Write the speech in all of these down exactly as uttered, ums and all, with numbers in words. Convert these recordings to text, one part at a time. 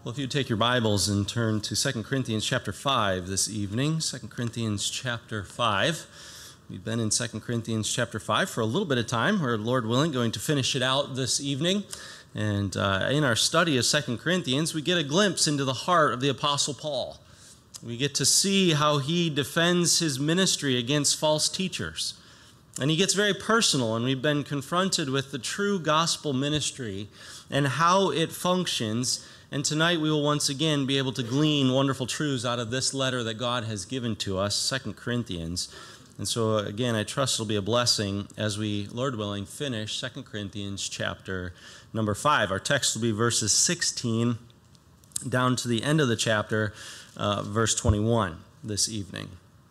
Well, if you take your Bibles and turn to Second Corinthians chapter five this evening, Second Corinthians chapter five. We've been in Second Corinthians chapter five for a little bit of time. We're, Lord willing, going to finish it out this evening. And uh, in our study of Second Corinthians, we get a glimpse into the heart of the Apostle Paul. We get to see how he defends his ministry against false teachers. And he gets very personal, and we've been confronted with the true gospel ministry and how it functions. And tonight we will once again be able to glean wonderful truths out of this letter that God has given to us, Second Corinthians. And so again, I trust it'll be a blessing as we, Lord willing, finish Second Corinthians chapter number five. Our text will be verses sixteen down to the end of the chapter, uh, verse twenty-one this evening.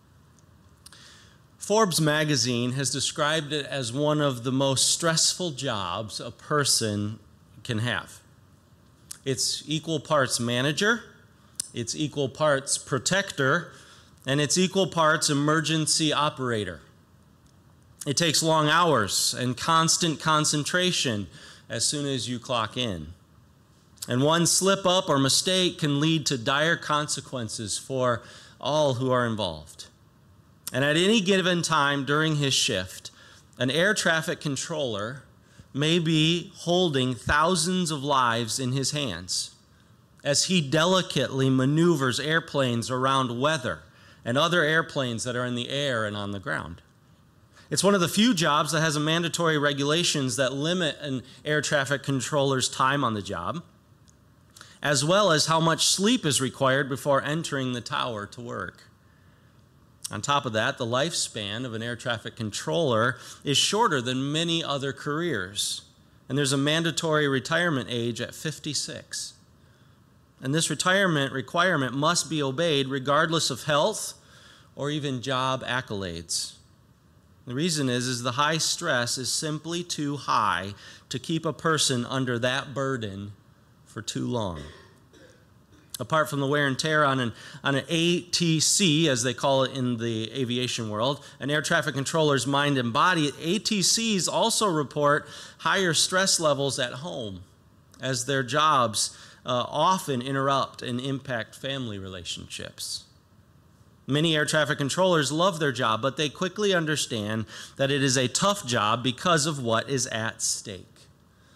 Forbes magazine has described it as one of the most stressful jobs a person can have. It's equal parts manager, it's equal parts protector, and it's equal parts emergency operator. It takes long hours and constant concentration as soon as you clock in. And one slip up or mistake can lead to dire consequences for all who are involved. And at any given time during his shift, an air traffic controller may be holding thousands of lives in his hands as he delicately maneuvers airplanes around weather and other airplanes that are in the air and on the ground. It's one of the few jobs that has a mandatory regulations that limit an air traffic controller's time on the job, as well as how much sleep is required before entering the tower to work. On top of that, the lifespan of an air traffic controller is shorter than many other careers. And there's a mandatory retirement age at fifty-six. And this retirement requirement must be obeyed regardless of health or even job accolades. The reason is, is the high stress is simply too high to keep a person under that burden for too long. Apart from the wear and tear on an, on an A T C, as they call it in the aviation world, an air traffic controller's mind and body, A T Cs also report higher stress levels at home as their jobs uh, often interrupt and impact family relationships. Many air traffic controllers love their job, but they quickly understand that it is a tough job because of what is at stake.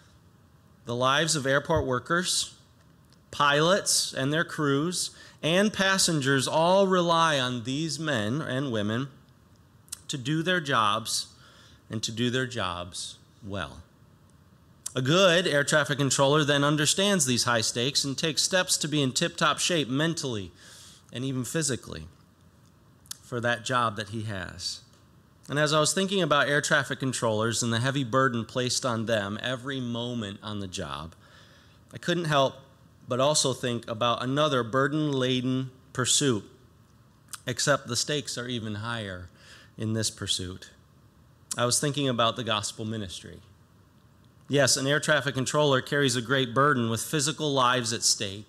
The lives of airport workers, pilots and their crews, and passengers all rely on these men and women to do their jobs and to do their jobs well. A good air traffic controller then understands these high stakes and takes steps to be in tip-top shape mentally and even physically for that job that he has. And as I was thinking about air traffic controllers and the heavy burden placed on them every moment on the job, I couldn't help but also think about another burden-laden pursuit, except the stakes are even higher in this pursuit. I was thinking about the gospel ministry. Yes, an air traffic controller carries a great burden with physical lives at stake,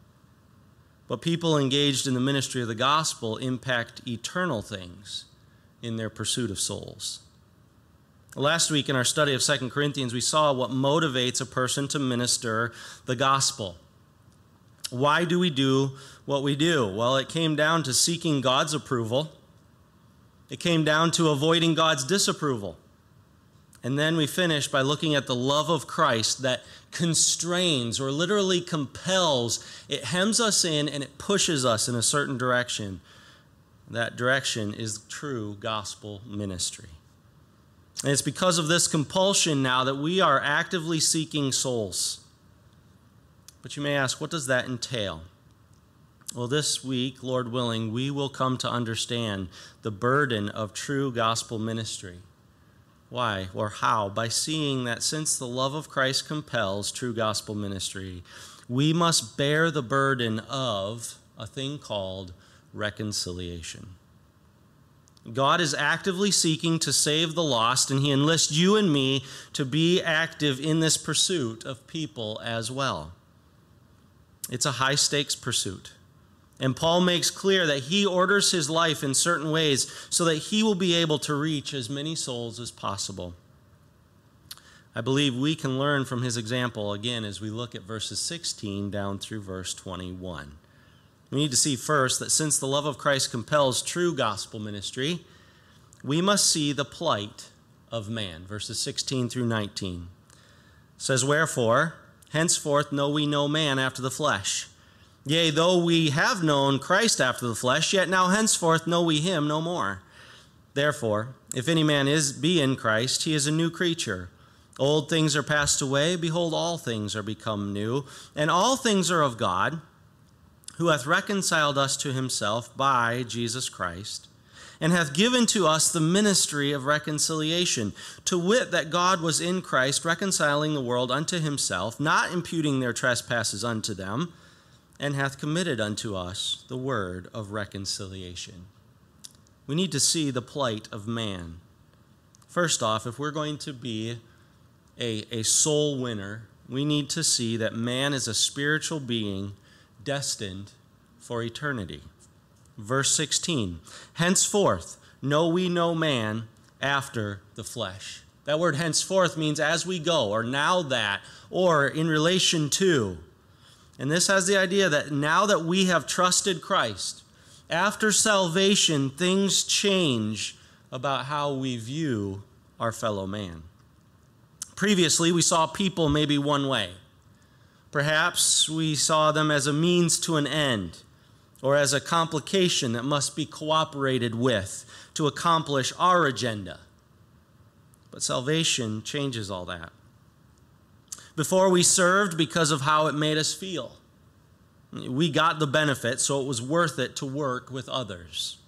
but people engaged in the ministry of the gospel impact eternal things in their pursuit of souls. Last week in our study of Second Corinthians, we saw what motivates a person to minister the gospel. Why do we do what we do? Well, it came down to seeking God's approval. It came down to avoiding God's disapproval. And then we finish by looking at the love of Christ that constrains or literally compels. It hems us in and it pushes us in a certain direction. That direction is true gospel ministry. And it's because of this compulsion now that we are actively seeking souls. But you may ask, what does that entail? Well, this week, Lord willing, we will come to understand the burden of true gospel ministry. Why or how? By seeing that since the love of Christ compels true gospel ministry, we must bear the burden of a thing called reconciliation. God is actively seeking to save the lost, and he enlists you and me to be active in this pursuit of people as well. It's a high-stakes pursuit. And Paul makes clear that he orders his life in certain ways so that he will be able to reach as many souls as possible. I believe we can learn from his example again as we look at verses sixteen down through verse twenty-one. We need to see first that since the love of Christ compels true gospel ministry, we must see the plight of man. Verses sixteen through nineteen. It says, "Wherefore, henceforth know we no man after the flesh. Yea, though we have known Christ after the flesh, yet now henceforth know we him no more. Therefore, if any man is be in Christ, he is a new creature. Old things are passed away, behold, all things are become new. And all things are of God, who hath reconciled us to himself by Jesus Christ, and hath given to us the ministry of reconciliation, to wit, that God was in Christ reconciling the world unto himself, not imputing their trespasses unto them, and hath committed unto us the word of reconciliation." We need to see the plight of man. First off, if we're going to be a, a soul winner, we need to see that man is a spiritual being destined for eternity. Verse sixteen, "Henceforth know we no man after the flesh." That word henceforth means as we go, or now that, or in relation to. And this has the idea that now that we have trusted Christ, after salvation, things change about how we view our fellow man. Previously, we saw people maybe one way. Perhaps we saw them as a means to an end, or as a complication that must be cooperated with to accomplish our agenda. But salvation changes all that. Before, we served because of how it made us feel. We got the benefit, so it was worth it to work with others.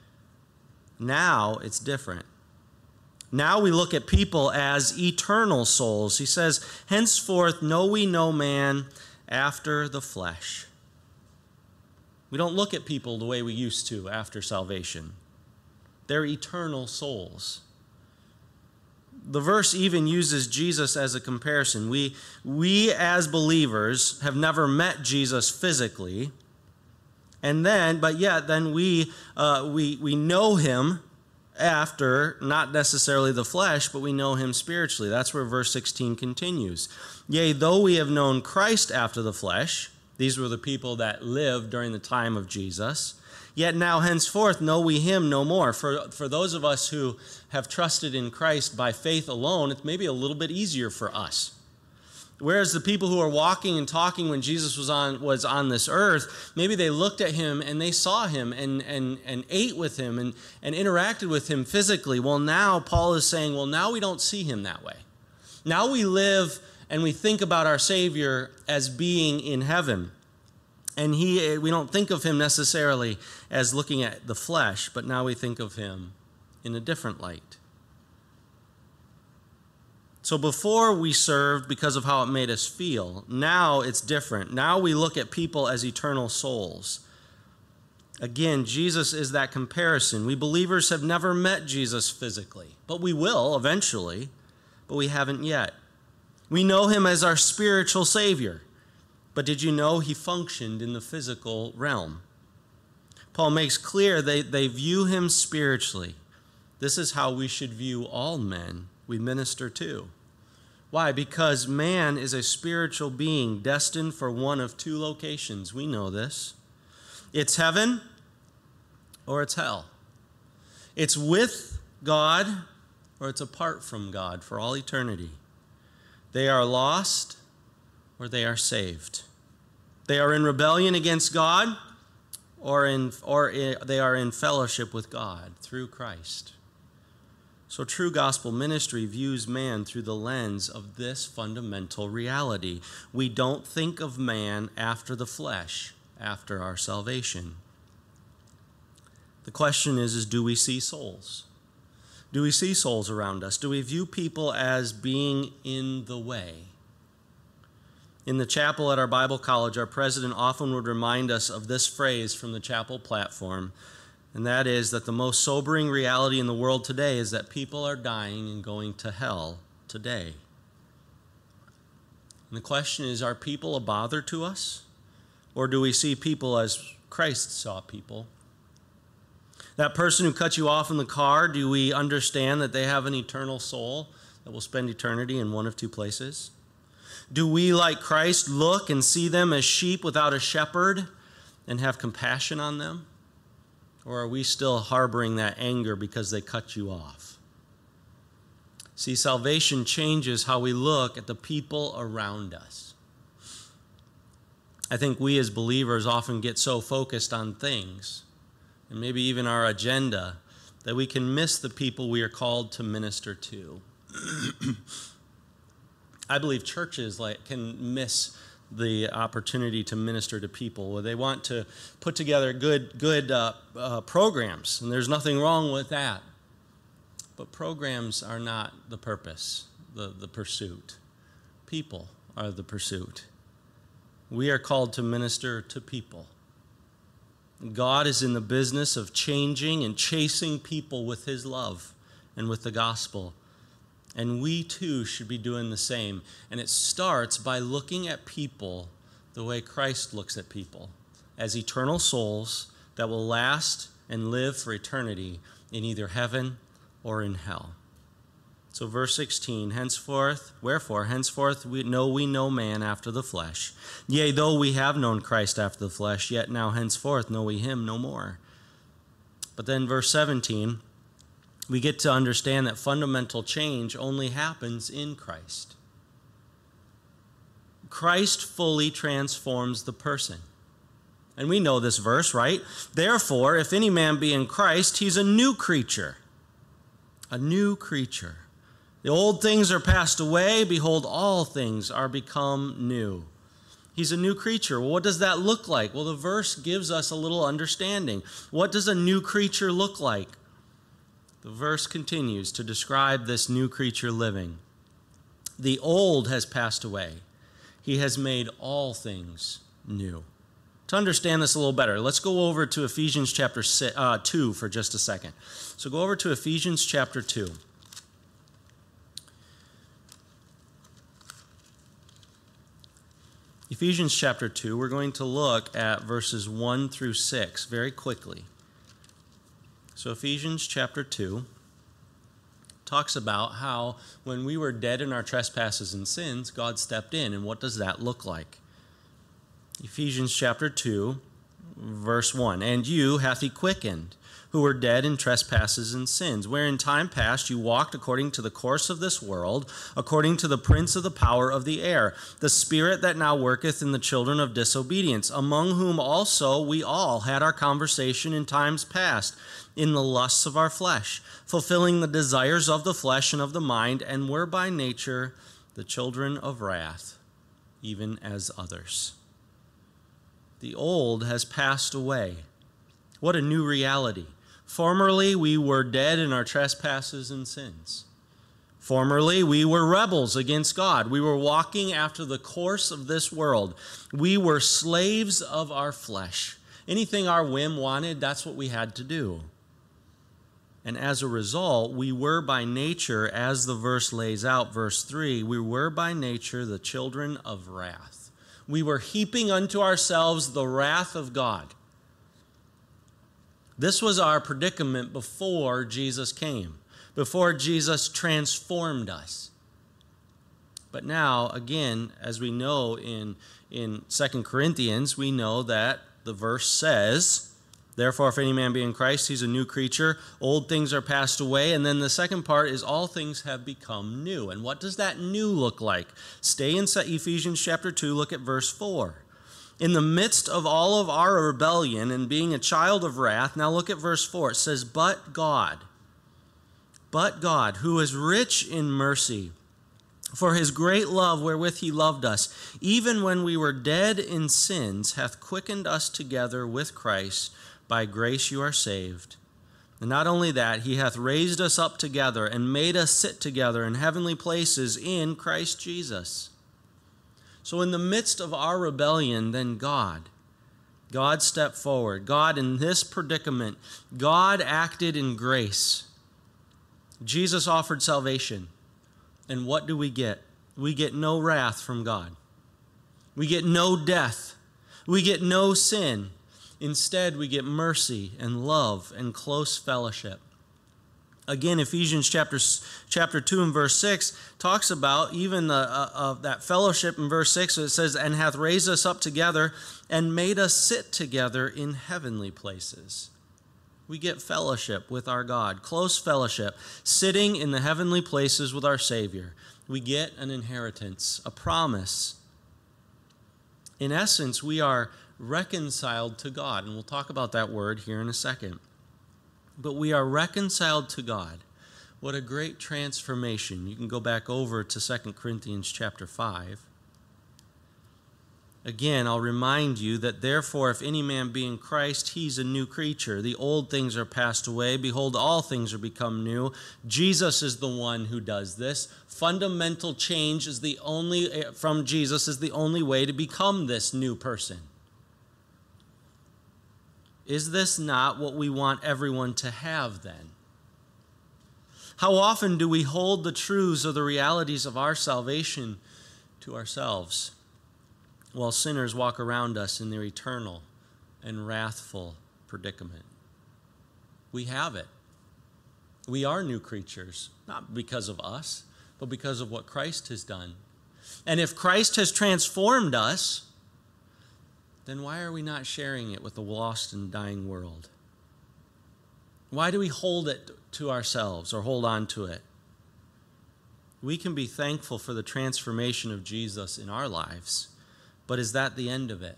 Now it's different. Now we look at people as eternal souls. He says, "Henceforth know we no man after the flesh." We don't look at people the way we used to after salvation. They're eternal souls. The verse even uses Jesus as a comparison. We, we as believers have never met Jesus physically, and then, but yet, then we, uh, we, we know him after, not necessarily the flesh, but we know him spiritually. That's where verse sixteen continues. "Yea, though we have known Christ after the flesh," these were the people that lived during the time of Jesus, "yet now henceforth know we him no more." For, for those of us who have trusted in Christ by faith alone, it's maybe a little bit easier for us. Whereas the people who are walking and talking when Jesus was on was on this earth, maybe they looked at him and they saw him and, and, and ate with him and, and interacted with him physically. Well, now Paul is saying, well, now we don't see him that way. Now we live and we think about our Savior as being in heaven. And he, we don't think of him necessarily as looking at the flesh, but now we think of him in a different light. So before we served because of how it made us feel. Now it's different. Now we look at people as eternal souls. Again, Jesus is that comparison. We believers have never met Jesus physically, but we will eventually, but we haven't yet. We know him as our spiritual Savior, but did you know he functioned in the physical realm? Paul makes clear they, they view him spiritually. This is how we should view all men we minister to. Why? Because man is a spiritual being destined for one of two locations. We know this. It's heaven or it's hell. It's with God or it's apart from God for all eternity. They are lost or they are saved. They are in rebellion against God or, in, or in, they are in fellowship with God through Christ. So true gospel ministry views man through the lens of this fundamental reality. We don't think of man after the flesh, after our salvation. The question is, is do we see souls? Do we see souls around us? Do we view people as being in the way? In the chapel at our Bible college, our president often would remind us of this phrase from the chapel platform, and that is that the most sobering reality in the world today is that people are dying and going to hell today. And the question is, are people a bother to us? Or do we see people as Christ saw people? That person who cut you off in the car, do we understand that they have an eternal soul that will spend eternity in one of two places? Do we, like Christ, look and see them as sheep without a shepherd and have compassion on them? Or are we still harboring that anger because they cut you off? See, salvation changes how we look at the people around us. I think we as believers often get so focused on things, and maybe even our agenda, that we can miss the people we are called to minister to. I believe churches like can miss the opportunity to minister to people, where they want to put together good, good uh, uh, programs, and there's nothing wrong with that. But programs are not the purpose, the, the pursuit. People are the pursuit. We are called to minister to people. God is in the business of changing and chasing people with his love and with the gospel. And we too should be doing the same. And it starts by looking at people the way Christ looks at people, as eternal souls that will last and live for eternity in either heaven or in hell. So verse sixteen, henceforth, wherefore, henceforth we know we no man after the flesh. Yea, though we have known Christ after the flesh, yet now henceforth know we him no more. But then verse seventeen, we get to understand that fundamental change only happens in Christ. Christ fully transforms the person. And we know this verse, right? Therefore, if any man be in Christ, he's a new creature. A new creature. The old things are passed away. Behold, all things are become new. He's a new creature. Well, what does that look like? Well, the verse gives us a little understanding. What does a new creature look like? The verse continues to describe this new creature living. The old has passed away. He has made all things new. To understand this a little better, let's go over to Ephesians chapter two for just a second. So go over to Ephesians chapter two. Ephesians chapter two, we're going to look at verses one through six very quickly. So Ephesians chapter two talks about how when we were dead in our trespasses and sins, God stepped in. And what does that look like? Ephesians chapter two, verse one, and you hath he quickened, who were dead in trespasses and sins, where in time past you walked according to the course of this world, according to the prince of the power of the air, the spirit that now worketh in the children of disobedience, among whom also we all had our conversation in times past, in the lusts of our flesh, fulfilling the desires of the flesh and of the mind, and were by nature the children of wrath, even as others. The old has passed away. What a new reality. Formerly, we were dead in our trespasses and sins. Formerly, we were rebels against God. We were walking after the course of this world. We were slaves of our flesh. Anything our whim wanted, that's what we had to do. And as a result, we were by nature, as the verse lays out, verse three, we were by nature the children of wrath. We were heaping unto ourselves the wrath of God. This was our predicament before Jesus came, before Jesus transformed us. But now, again, as we know in, in Second Corinthians, we know that the verse says, therefore, if any man be in Christ, he's a new creature. Old things are passed away. And then the second part is all things have become new. And what does that new look like? Stay in Ephesians chapter two, look at verse four. In the midst of all of our rebellion and being a child of wrath, now look at verse four. It says, but God, but God, who is rich in mercy, for his great love wherewith he loved us, even when we were dead in sins, hath quickened us together with Christ. By grace you are saved. And not only that, he hath raised us up together and made us sit together in heavenly places in Christ Jesus. So in the midst of our rebellion, then God, God stepped forward. God, in this predicament, God acted in grace. Jesus offered salvation. And what do we get? We get no wrath from God. We get no death. We get no sin. Instead, we get mercy and love and close fellowship. Again, Ephesians chapter, chapter two and verse six talks about even the, uh, uh, that fellowship in verse six. It says, and hath raised us up together and made us sit together in heavenly places. We get fellowship with our God, close fellowship, sitting in the heavenly places with our Savior. We get an inheritance, a promise. In essence, we are reconciled to God, and we'll talk about that word here in a second. But we are reconciled to God. What a great transformation. You can go back over to Second Corinthians chapter five. Again, I'll remind you that therefore, if any man be in Christ, he's a new creature. The old things are passed away. Behold, all things are become new. Jesus is the one who does this. Fundamental change is the only, from Jesus is the only way to become this new person. Is this not what we want everyone to have then? How often do we hold the truths or the realities of our salvation to ourselves, while sinners walk around us in their eternal and wrathful predicament? We have it. We are new creatures, not because of us, but because of what Christ has done. And if Christ has transformed us, then why are we not sharing it with the lost and dying world? Why do we hold it to ourselves or hold on to it? We can be thankful for the transformation of Jesus in our lives, but is that the end of it?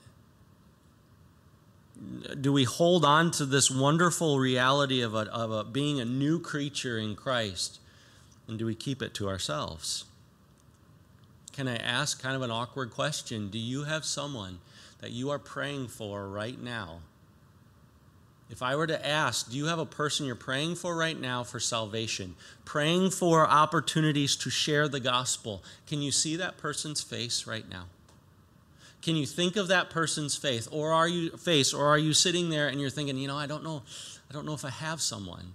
Do we hold on to this wonderful reality of, a, of a, being a new creature in Christ, and do we keep it to ourselves? Can I ask kind of an awkward question? Do you have someone that you are praying for right now? If I were to ask, do you have a person you're praying for right now for salvation, praying for opportunities to share the gospel? Can you see that person's face right now? Can you think of that person's faith, or are you face, or are you sitting there and you're thinking, you know, I don't know, I don't know if I have someone?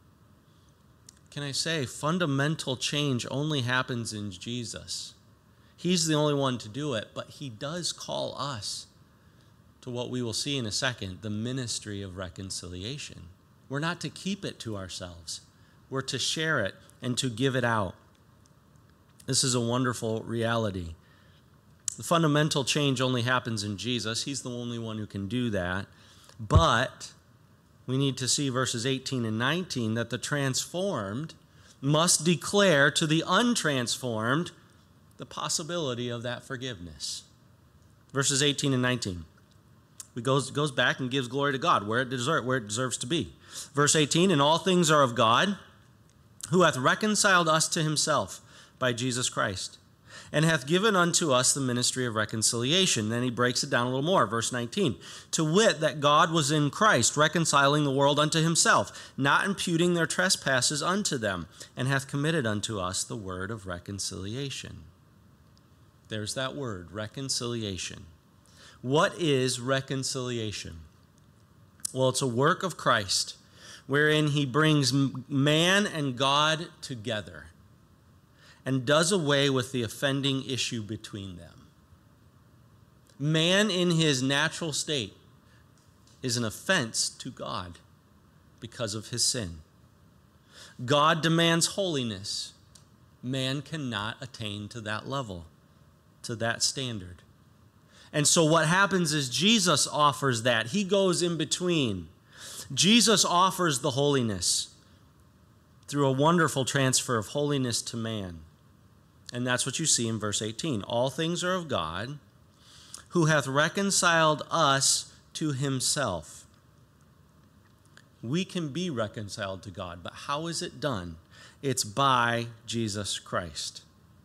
Can I say, fundamental change only happens in Jesus. He's the only one to do it, but he does call us to what we will see in a second, the ministry of reconciliation. We're not to keep it to ourselves. We're to share it and to give it out. This is a wonderful reality. The fundamental change only happens in Jesus. He's the only one who can do that. But we need to see verses eighteen and nineteen that the transformed must declare to the untransformed the possibility of that forgiveness. Verses eighteen and nineteen. He goes, goes back and gives glory to God where it, deserve, where it deserves to be. Verse eighteen, and all things are of God, who hath reconciled us to himself by Jesus Christ, and hath given unto us the ministry of reconciliation. Then he breaks it down a little more. Verse nineteen, to wit, that God was in Christ, reconciling the world unto himself, not imputing their trespasses unto them, and hath committed unto us the word of reconciliation. There's that word, reconciliation. What is reconciliation? Well, it's a work of Christ wherein he brings man and God together and does away with the offending issue between them. Man in his natural state is an offense to God because of his sin. God demands holiness. Man cannot attain to that level, to that standard. And so what happens is Jesus offers that. He goes in between. Jesus offers the holiness through a wonderful transfer of holiness to man. And that's what you see in verse eighteen. All things are of God, who hath reconciled us to himself. We can be reconciled to God, but how is it done? It's by Jesus Christ.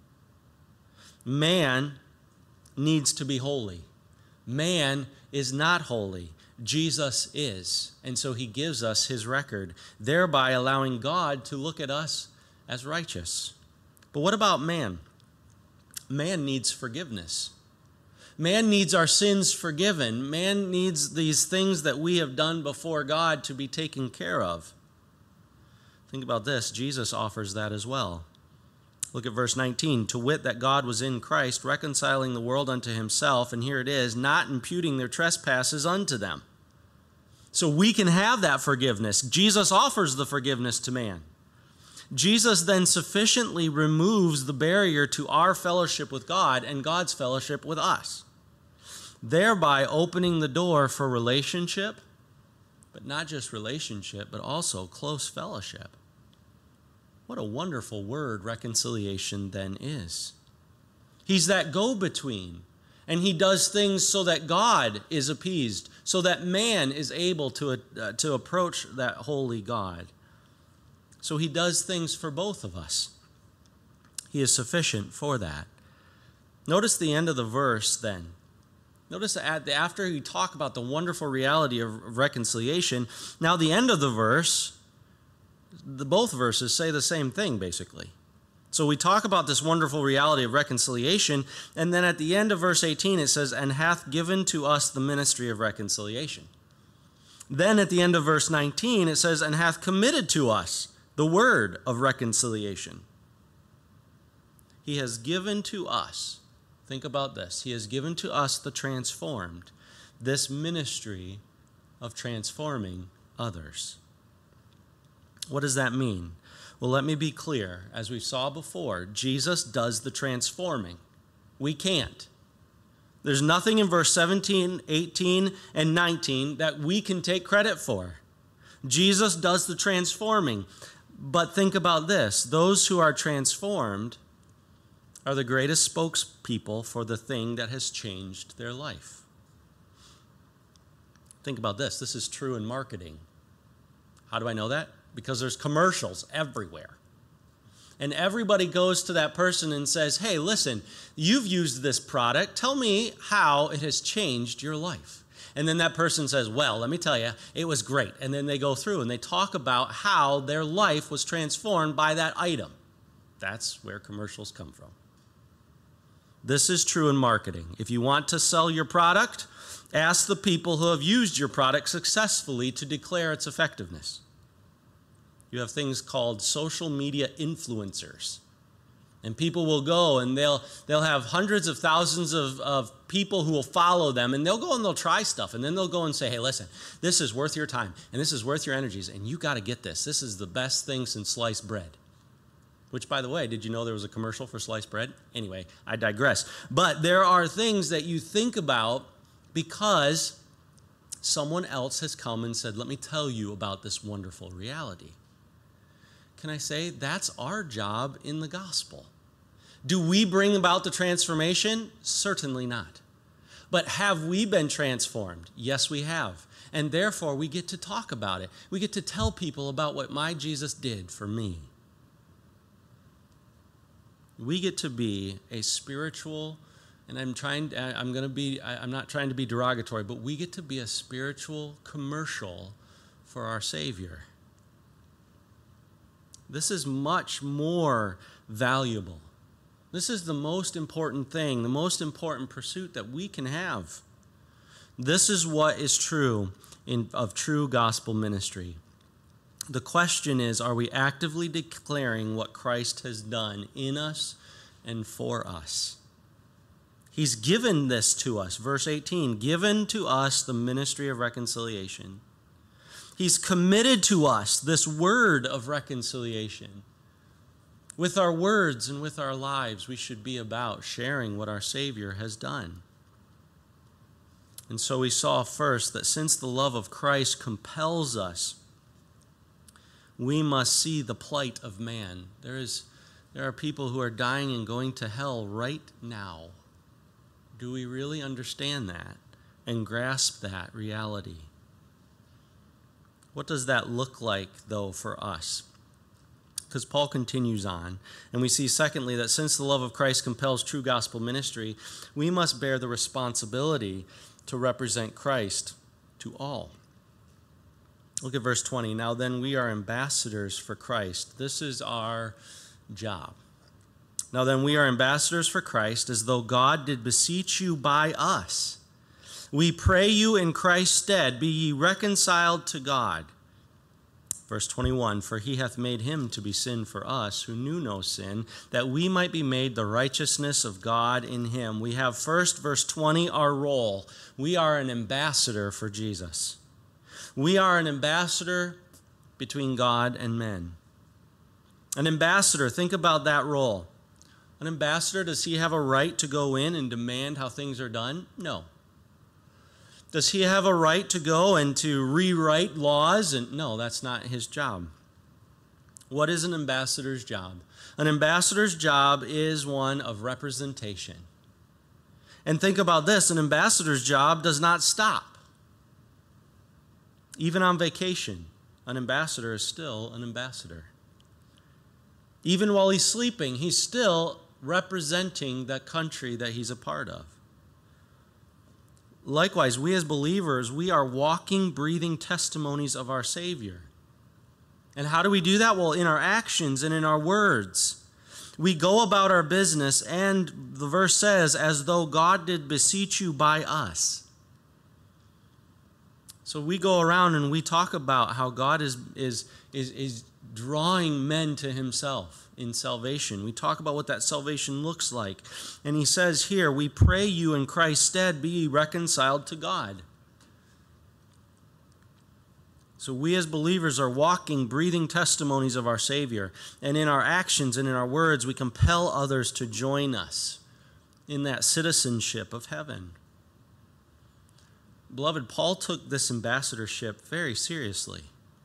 Man needs to be holy. Man is not holy. Jesus is. And so he gives us his record, thereby allowing God to look at us as righteous. But what about man? Man needs forgiveness. Man needs our sins forgiven. Man needs these things that we have done before God to be taken care of. Think about this. Jesus offers that as well. Look at verse nineteen. To wit, that God was in Christ, reconciling the world unto himself, and here it is, not imputing their trespasses unto them. So we can have that forgiveness. Jesus offers the forgiveness to man. Jesus then sufficiently removes the barrier to our fellowship with God and God's fellowship with us, thereby opening the door for relationship, but not just relationship, but also close fellowship. What a wonderful word reconciliation then is. He's that go-between, and he does things so that God is appeased, so that man is able to, uh, to approach that holy God. So he does things for both of us. He is sufficient for that. Notice the end of the verse then. Notice that after we talk about the wonderful reality of reconciliation, now the end of the verse, the both verses say the same thing basically. So we talk about this wonderful reality of reconciliation, and then at the end of verse eighteen it says, and hath given to us the ministry of reconciliation. Then at the end of verse nineteen it says, and hath committed to us the word of reconciliation. He has given to us, think about this, he has given to us the transformed, this ministry of transforming others. What does that mean? Well, let me be clear. As we saw before, Jesus does the transforming. We can't. There's nothing in verse seventeen, eighteen, and nineteen that we can take credit for. Jesus does the transforming. But think about this. Those who are transformed are the greatest spokespeople for the thing that has changed their life. Think about this. This is true in marketing. How do I know that? Because there's commercials everywhere. And everybody goes to that person and says, hey, listen, you've used this product. Tell me how it has changed your life. And then that person says, well, let me tell you, it was great. And then they go through and they talk about how their life was transformed by that item. That's where commercials come from. This is true in marketing. If you want to sell your product, ask the people who have used your product successfully to declare its effectiveness. You have things called social media influencers. And people will go and they'll they'll have hundreds of thousands of, of people who will follow them, and they'll go and they'll try stuff, and then they'll go and say, hey, listen, this is worth your time, and this is worth your energies, and you got to get this. This is the best thing since sliced bread. Which, by the way, did you know there was a commercial for sliced bread? Anyway, I digress. But there are things that you think about because someone else has come and said, let me tell you about this wonderful reality. Can I say that's our job in the gospel? Do we bring about the transformation? Certainly not. But have we been transformed? Yes, we have. And therefore, we get to talk about it. We get to tell people about what my Jesus did for me. We get to be a spiritual, and I'm trying, I'm going to be, I'm not trying to be derogatory, but we get to be a spiritual commercial for our Savior. This is much more valuable. This is the most important thing, the most important pursuit that we can have. This is what is true in, of true gospel ministry. The question is, are we actively declaring what Christ has done in us and for us? He's given this to us. Verse eighteen, given to us the ministry of reconciliation. He's committed to us this word of reconciliation. With our words and with our lives, we should be about sharing what our Savior has done. And so we saw first that since the love of Christ compels us, we must see the plight of man. There is, there are people who are dying and going to hell right now. Do we really understand that and grasp that reality? What does that look like, though, for us? Because Paul continues on, and we see, secondly, that since the love of Christ compels true gospel ministry, we must bear the responsibility to represent Christ to all. Look at verse twenty. Now then, we are ambassadors for Christ. This is our job. Now then, we are ambassadors for Christ, as though God did beseech you by us. We pray you in Christ's stead, be ye reconciled to God. Verse twenty-one, for he hath made him to be sin for us, who knew no sin, that we might be made the righteousness of God in him. We have first, verse twenty, our role. We are an ambassador for Jesus. We are an ambassador between God and men. An ambassador, think about that role. An ambassador, does he have a right to go in and demand how things are done? No. Does he have a right to go and to rewrite laws? And no, that's not his job. What is an ambassador's job? An ambassador's job is one of representation. And think about this, an ambassador's job does not stop. Even on vacation, an ambassador is still an ambassador. Even while he's sleeping, he's still representing that country that he's a part of. Likewise, we as believers, we are walking, breathing testimonies of our Savior. And how do we do that? Well, in our actions and in our words. We go about our business, and the verse says, as though God did beseech you by us. So we go around and we talk about how God is, is, is, is drawing men to himself in salvation. We talk about what that salvation looks like. And he says here, we pray you in Christ's stead be ye reconciled to God. So we as believers are walking, breathing testimonies of our Savior. And in our actions and in our words, we compel others to join us in that citizenship of heaven. Beloved, Paul took this ambassadorship very seriously.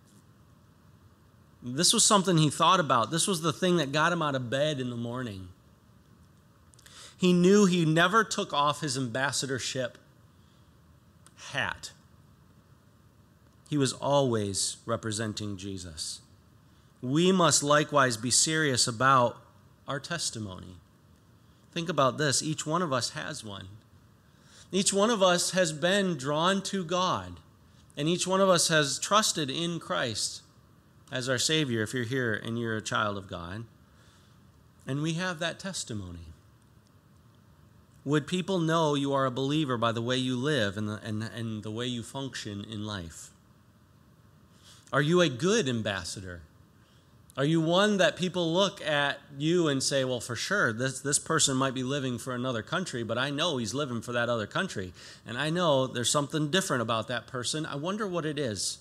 This was something he thought about. This was the thing that got him out of bed in the morning. He knew he never took off his ambassadorship hat. He was always representing Jesus. We must likewise be serious about our testimony. Think about this. Each one of us has one. Each one of us has been drawn to God, and each one of us has trusted in Christ as our Savior, if you're here and you're a child of God. And we have that testimony. Would people know you are a believer by the way you live and the, and, and the way you function in life? Are you a good ambassador? Are you one that people look at you and say, well, for sure, this, this person might be living for another country, but I know he's living for that other country. And I know there's something different about that person. I wonder what it is.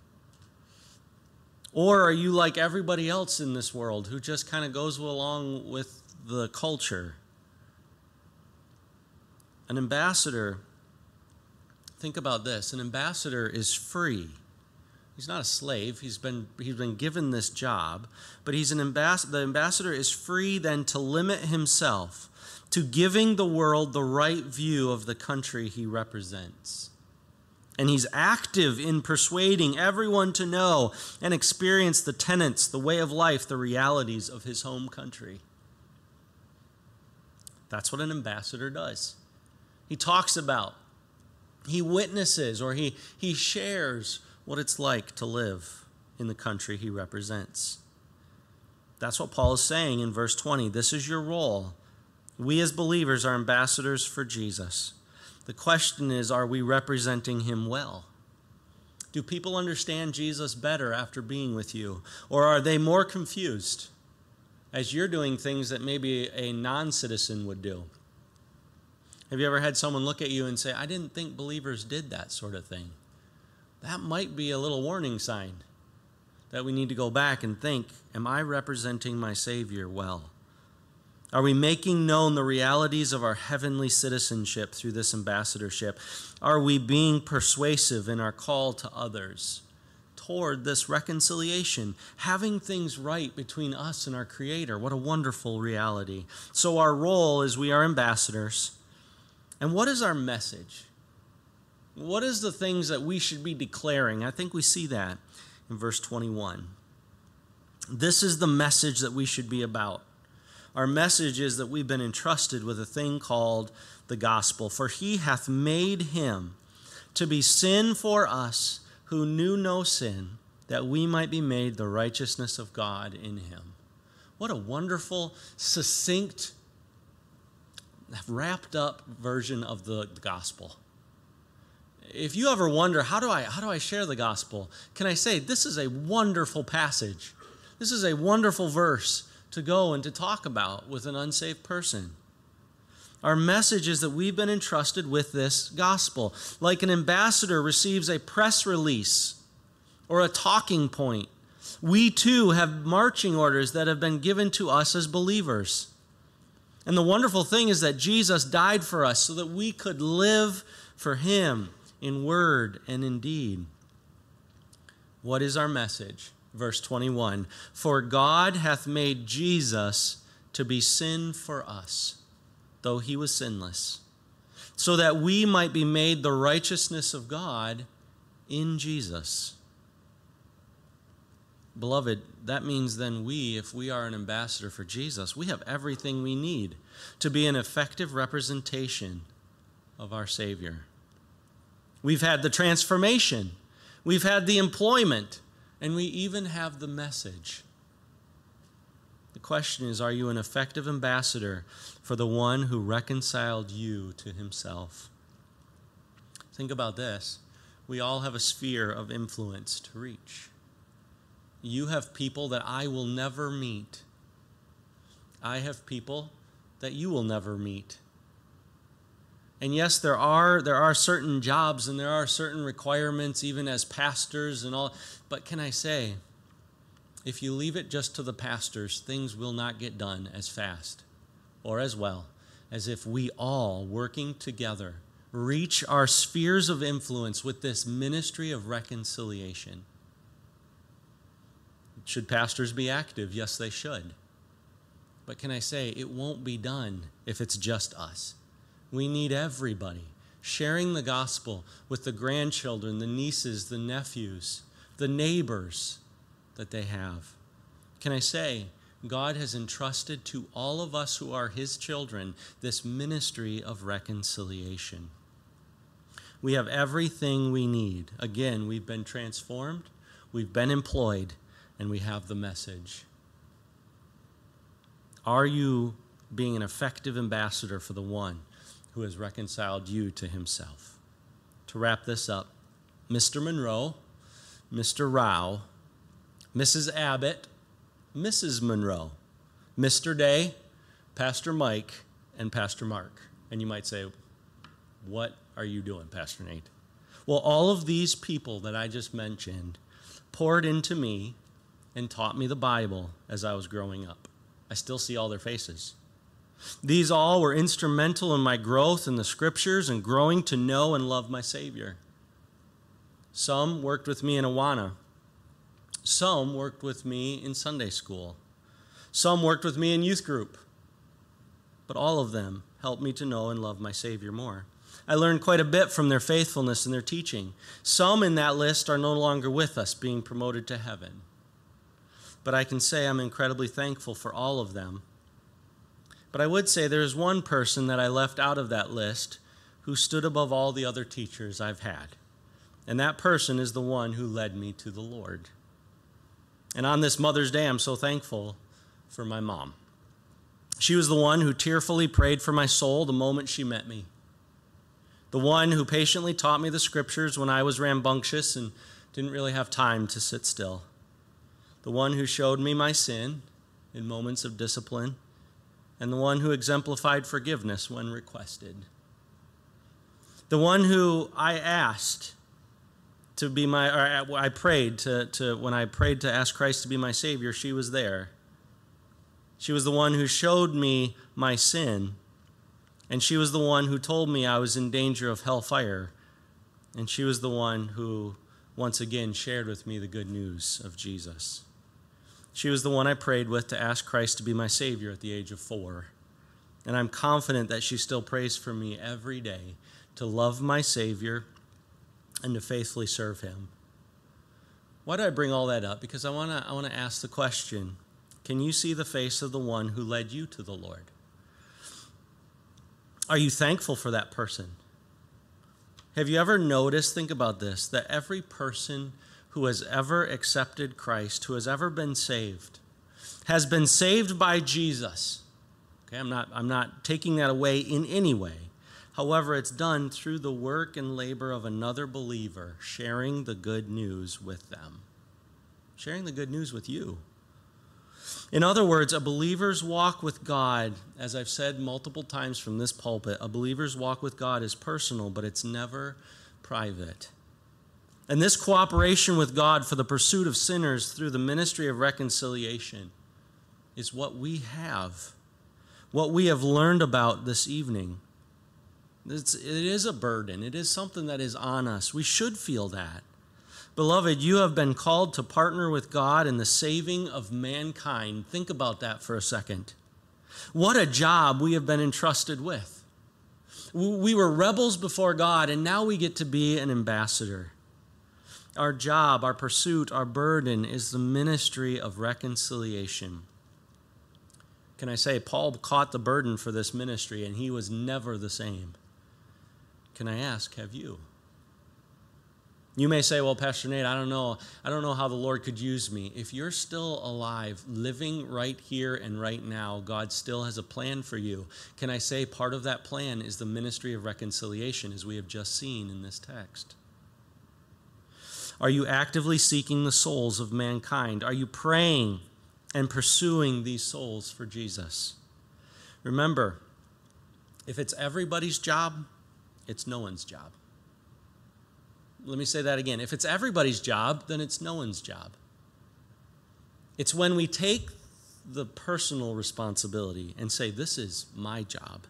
Or are you like everybody else in this world who just kind of goes along with the culture? An ambassador, think about this, an ambassador is free. He's not a slave. He's been, he's been given this job, but he's an ambassador. The ambassador is free then to limit himself to giving the world the right view of the country he represents. And he's active in persuading everyone to know and experience the tenets, the way of life, the realities of his home country. That's what an ambassador does. He talks about, he witnesses, or he, he shares what it's like to live in the country he represents. That's what Paul is saying in verse twenty. This is your role. We as believers are ambassadors for Jesus. The question is, are we representing him well? Do people understand Jesus better after being with you? Or are they more confused as you're doing things that maybe a non-citizen would do? Have you ever had someone look at you and say, I didn't think believers did that sort of thing? That might be a little warning sign that we need to go back and think, am I representing my Savior well? Are we making known the realities of our heavenly citizenship through this ambassadorship? Are we being persuasive in our call to others toward this reconciliation, having things right between us and our Creator? What a wonderful reality. So our role is we are ambassadors. And what is our message? What is the things that we should be declaring? I think we see that in verse twenty-one. This is the message that we should be about. Our message is that we've been entrusted with a thing called the gospel. For he hath made him to be sin for us who knew no sin, that we might be made the righteousness of God in him. What a wonderful, succinct, wrapped up version of the gospel. If you ever wonder, how do I how do I share the gospel? Can I say, this is a wonderful passage. This is a wonderful verse to go and to talk about with an unsaved person. Our message is that we've been entrusted with this gospel. Like an ambassador receives a press release or a talking point We too have marching orders that have been given to us as believers. And the wonderful thing is that Jesus died for us so that we could live for him in word and in deed. What is our message? Verse twenty-one, for God hath made Jesus to be sin for us, though he was sinless, so that we might be made the righteousness of God in Jesus. Beloved, that means then we, if we are an ambassador for Jesus, we have everything we need to be an effective representation of our Savior. We've had the transformation, we've had the employment, and we even have the message. The question is, are you an effective ambassador for the one who reconciled you to himself? Think about this. We all have a sphere of influence to reach. You have people that I will never meet. I have people that you will never meet. And yes, there are there are certain jobs and there are certain requirements, even as pastors and all. But can I say, if you leave it just to the pastors, things will not get done as fast or as well as if we all, working together, reach our spheres of influence with this ministry of reconciliation. Should pastors be active? Yes, they should. But can I say, it won't be done if it's just us. We need everybody sharing the gospel with the grandchildren, the nieces, the nephews, the neighbors that they have. Can I say, God has entrusted to all of us who are his children this ministry of reconciliation. We have everything we need. Again, we've been transformed, we've been employed, and we have the message. Are you being an effective ambassador for the one who has reconciled you to himself? To wrap this up, Mister Monroe, Mister Rao, Missus Abbott, Missus Monroe, Mister Day, Pastor Mike, and Pastor Mark. And you might say, what are you doing, Pastor Nate? Well, all of these people that I just mentioned poured into me and taught me the Bible as I was growing up. I still see all their faces. These all were instrumental in my growth in the Scriptures and growing to know and love my Savior. Some worked with me in Awana. Some worked with me in Sunday school. Some worked with me in youth group. But all of them helped me to know and love my Savior more. I learned quite a bit from their faithfulness and their teaching. Some in that list are no longer with us, being promoted to heaven. But I can say I'm incredibly thankful for all of them. But I would say there is one person that I left out of that list who stood above all the other teachers I've had. And that person is the one who led me to the Lord. And on this Mother's Day, I'm so thankful for my mom. She was the one who tearfully prayed for my soul the moment she met me. The one who patiently taught me the Scriptures when I was rambunctious and didn't really have time to sit still. The one who showed me my sin in moments of discipline, and the one who exemplified forgiveness when requested. The one who I asked to be my, or I prayed to, to, when I prayed to ask Christ to be my Savior, she was there. She was the one who showed me my sin, and she was the one who told me I was in danger of hellfire, and she was the one who once again shared with me the good news of Jesus. She was the one I prayed with to ask Christ to be my Savior at the age of four. And I'm confident that she still prays for me every day to love my Savior and to faithfully serve him. Why do I bring all that up? Because I want to I want to ask the question, can you see the face of the one who led you to the Lord? Are you thankful for that person? Have you ever noticed, think about this, that every person who has ever accepted Christ, who has ever been saved, has been saved by Jesus. Okay, I'm not, I'm not taking that away in any way. However, it's done through the work and labor of another believer, sharing the good news with them. Sharing the good news with you. In other words, a believer's walk with God, as I've said multiple times from this pulpit, a believer's walk with God is personal, but it's never private. And this cooperation with God for the pursuit of sinners through the ministry of reconciliation is what we have, what we have learned about this evening. It's, it is a burden. It is something that is on us. We should feel that. Beloved, you have been called to partner with God in the saving of mankind. Think about that for a second. What a job we have been entrusted with. We were rebels before God, and now we get to be an ambassador. Our job, our pursuit, our burden is the ministry of reconciliation. Can I say, Paul caught the burden for this ministry, and he was never the same. Can I ask, have you? You may say, well, Pastor Nate, I don't know. I don't know how the Lord could use me. If you're still alive, living right here and right now, God still has a plan for you. Can I say part of that plan is the ministry of reconciliation, as we have just seen in this text? Are you actively seeking the souls of mankind? Are you praying and pursuing these souls for Jesus? Remember, if it's everybody's job, it's no one's job. Let me say that again. If it's everybody's job, then it's no one's job. It's when we take the personal responsibility and say, this is my job.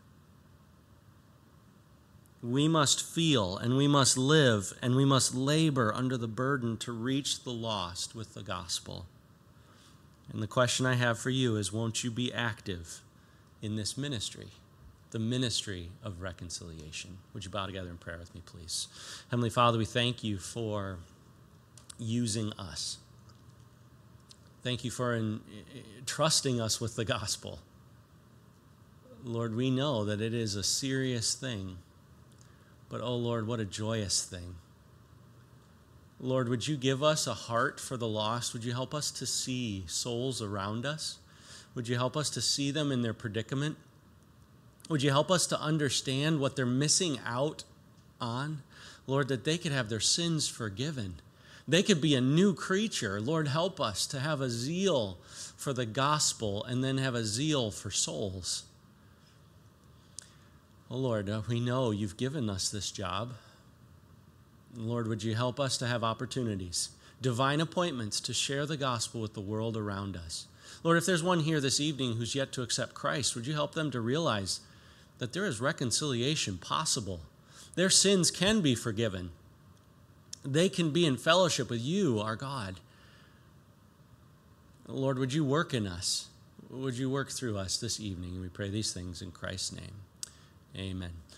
We must feel and we must live and we must labor under the burden to reach the lost with the gospel. And the question I have for you is, won't you be active in this ministry? The ministry of reconciliation. Would you bow together in prayer with me, please? Heavenly Father, we thank you for using us. Thank you for in, in, trusting us with the gospel. Lord, we know that it is a serious thing, but oh Lord, what a joyous thing. Lord, would you give us a heart for the lost? Would you help us to see souls around us? Would you help us to see them in their predicament? Would you help us to understand what they're missing out on? Lord, that they could have their sins forgiven. They could be a new creature. Lord, help us to have a zeal for the gospel and then have a zeal for souls. Oh, Lord, uh, we know you've given us this job. Lord, would you help us to have opportunities, divine appointments to share the gospel with the world around us? Lord, if there's one here this evening who's yet to accept Christ, would you help them to realize that there is reconciliation possible? Their sins can be forgiven. They can be in fellowship with you, our God. Lord, would you work in us? Would you work through us this evening? We pray these things in Christ's name. Amen.